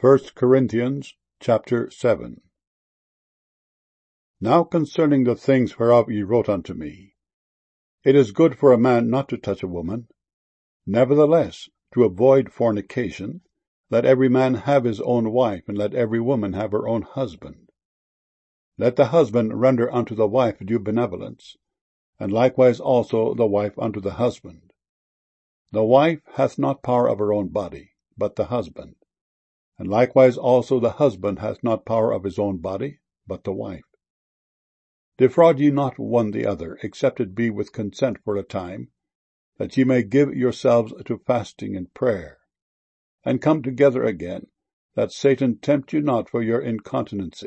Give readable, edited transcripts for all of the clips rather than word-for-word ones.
1 Corinthians chapter 7. Now concerning the things whereof ye wrote unto me, it is good for a man not to touch a woman. Nevertheless, to avoid fornication, let every man have his own wife, and let every woman have her own husband. Let the husband render unto the wife due benevolence, and likewise also the wife unto the husband. The wife hath not power of her own body, but the husband. And likewise also the husband hath not power of his own body, but the wife. Defraud ye not one the other, except it be with consent for a time, that ye may give yourselves to fasting and prayer, and come together again, that Satan tempt you not for your incontinency.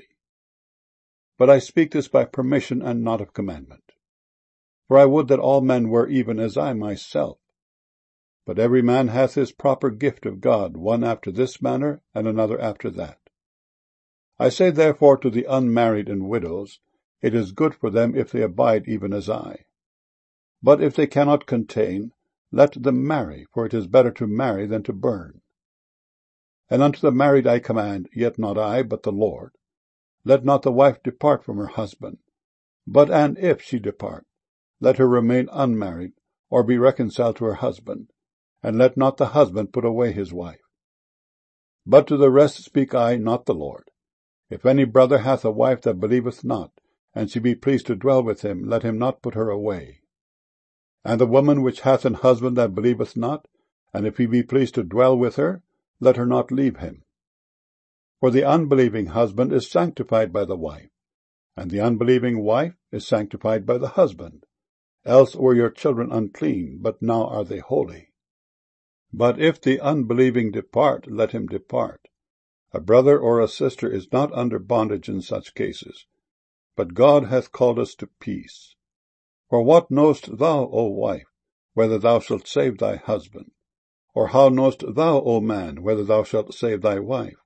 But I speak this by permission and not of commandment. For I would that all men were even as I myself. But every man hath his proper gift of God, one after this manner, and another after that. I say therefore to the unmarried and widows, it is good for them if they abide even as I. But if they cannot contain, let them marry, for it is better to marry than to burn. And unto the married I command, yet not I, but the Lord, let not the wife depart from her husband. But and if she depart, let her remain unmarried, or be reconciled to her husband, and let not the husband put away his wife. But to the rest speak I, not the Lord. If any brother hath a wife that believeth not, and she be pleased to dwell with him, let him not put her away. And the woman which hath an husband that believeth not, and if he be pleased to dwell with her, let her not leave him. For the unbelieving husband is sanctified by the wife, and the unbelieving wife is sanctified by the husband. Else were your children unclean, but now are they holy. But if the unbelieving depart, let him depart. A brother or a sister is not under bondage in such cases, but God hath called us to peace. For what knowest thou, O wife, whether thou shalt save thy husband? Or how knowest thou, O man, whether thou shalt save thy wife?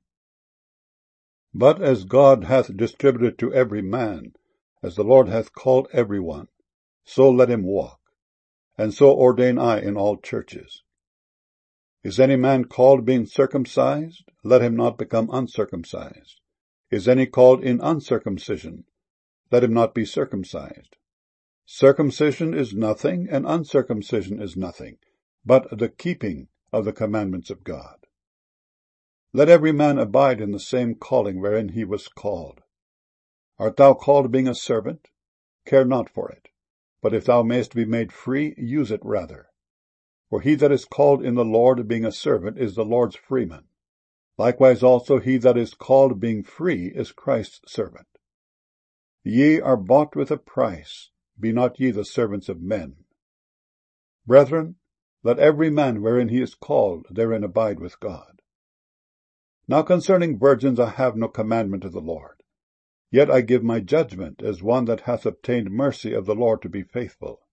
But as God hath distributed to every man, as the Lord hath called every one, so let him walk. And so ordain I in all churches. Is any man called being circumcised? Let him not become uncircumcised. Is any called in uncircumcision? Let him not be circumcised. Circumcision is nothing, and uncircumcision is nothing, but the keeping of the commandments of God. Let every man abide in the same calling wherein he was called. Art thou called being a servant? Care not for it. But if thou mayest be made free, use it rather. For he that is called in the Lord being a servant is the Lord's freeman. Likewise also he that is called being free is Christ's servant. Ye are bought with a price. Be not ye the servants of men. Brethren, let every man wherein he is called therein abide with God. Now concerning virgins I have no commandment of the Lord. Yet I give my judgment as one that hath obtained mercy of the Lord to be faithful.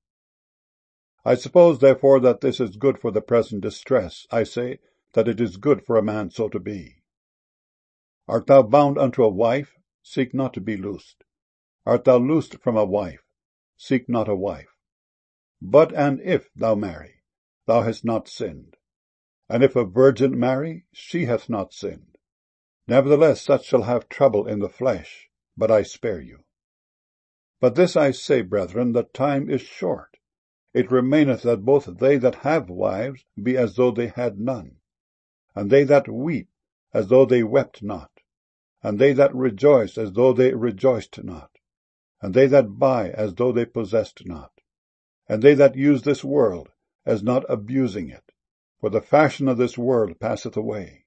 I suppose, therefore, that this is good for the present distress. I say that it is good for a man so to be. Art thou bound unto a wife? Seek not to be loosed. Art thou loosed from a wife? Seek not a wife. But and if thou marry, thou hast not sinned. And if a virgin marry, she hath not sinned. Nevertheless such shall have trouble in the flesh, but I spare you. But this I say, brethren, that time is short. It remaineth that both they that have wives be as though they had none, and they that weep as though they wept not, and they that rejoice as though they rejoiced not, and they that buy as though they possessed not, and they that use this world as not abusing it, for the fashion of this world passeth away.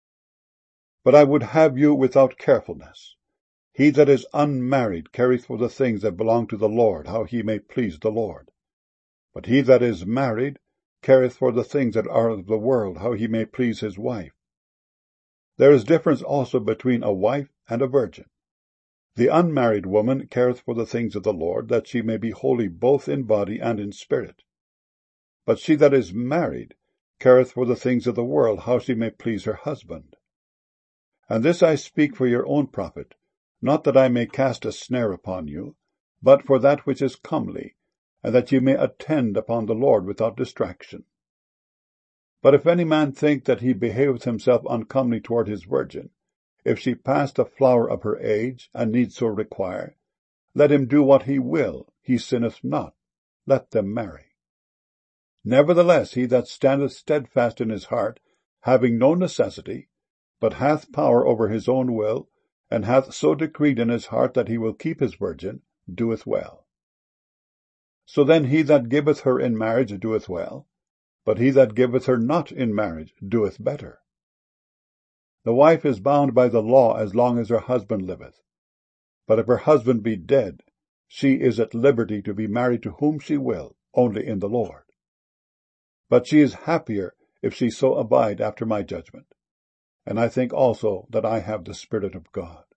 But I would have you without carefulness. He that is unmarried careth for the things that belong to the Lord, how he may please the Lord. But he that is married careth for the things that are of the world, how he may please his wife. There is difference also between a wife and a virgin. The unmarried woman careth for the things of the Lord, that she may be holy both in body and in spirit. But she that is married careth for the things of the world, how she may please her husband. And this I speak for your own profit, not that I may cast a snare upon you, but for that which is comely, and that ye may attend upon the Lord without distraction. But if any man think that he behaveth himself uncomely toward his virgin, if she pass the flower of her age, and need so require, let him do what he will, he sinneth not. Let them marry. Nevertheless, he that standeth steadfast in his heart, having no necessity, but hath power over his own will, and hath so decreed in his heart that he will keep his virgin, doeth well. So then he that giveth her in marriage doeth well, but he that giveth her not in marriage doeth better. The wife is bound by the law as long as her husband liveth. But if her husband be dead, she is at liberty to be married to whom she will, only in the Lord. But she is happier if she so abide after my judgment. And I think also that I have the Spirit of God.